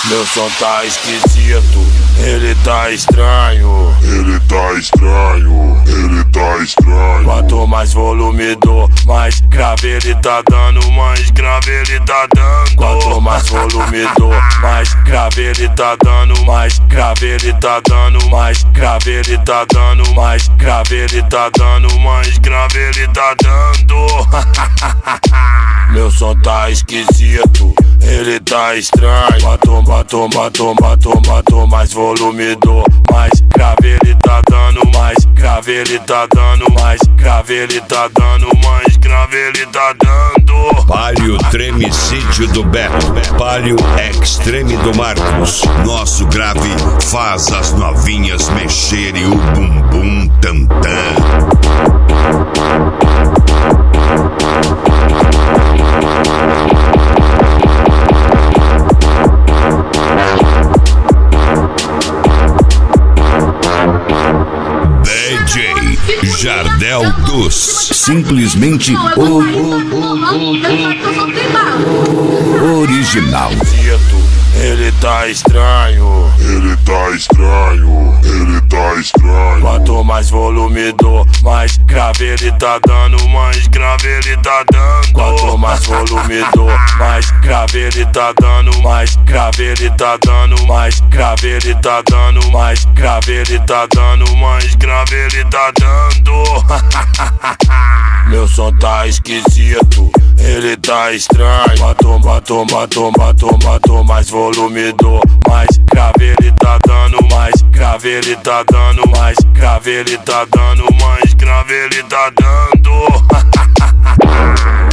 Meu som tá esquisito, ele tá estranho. Ele tá estranho, ele tá estranho. Quanto mais volume dou, mais grave ele tá dando, mais grave ele tá dando. Quanto mais volume dou, mais grave ele tá dando, mais grave ele tá dando, mais grave ele tá dando, mais grave ele tá dando, mais grave ele tá dando. Meu som tá esquisito, ele tá estranho. Quanto mais volume dou, mais grave ele tá dando, mais grave ele tá dando, mais grave ele tá dando, mais grave ele tá dando. Palio Tremicídio do Beto, Palio Extreme do Marcos. Nosso grave faz as novinhas mexerem o bumbum tantã. DJ Jardel dos simplesmente original. Ele tá estranho, ele tá estranho, ele tá estranho. Quanto mais volume dou, mais grave ele tá dando, mais grave ele tá dando. Quanto mais volume dou, mais grave ele tá dando, mais grave ele tá dando, mais grave ele tá dando, mais grave ele tá dando, mais grave ele tá dando. Meu som tá esquisito, ele tá estranho. Quanto mais volume dou, mais grave ele tá dando, mais grave ele tá dando, mais grave ele tá dando, mais grave ele tá dando.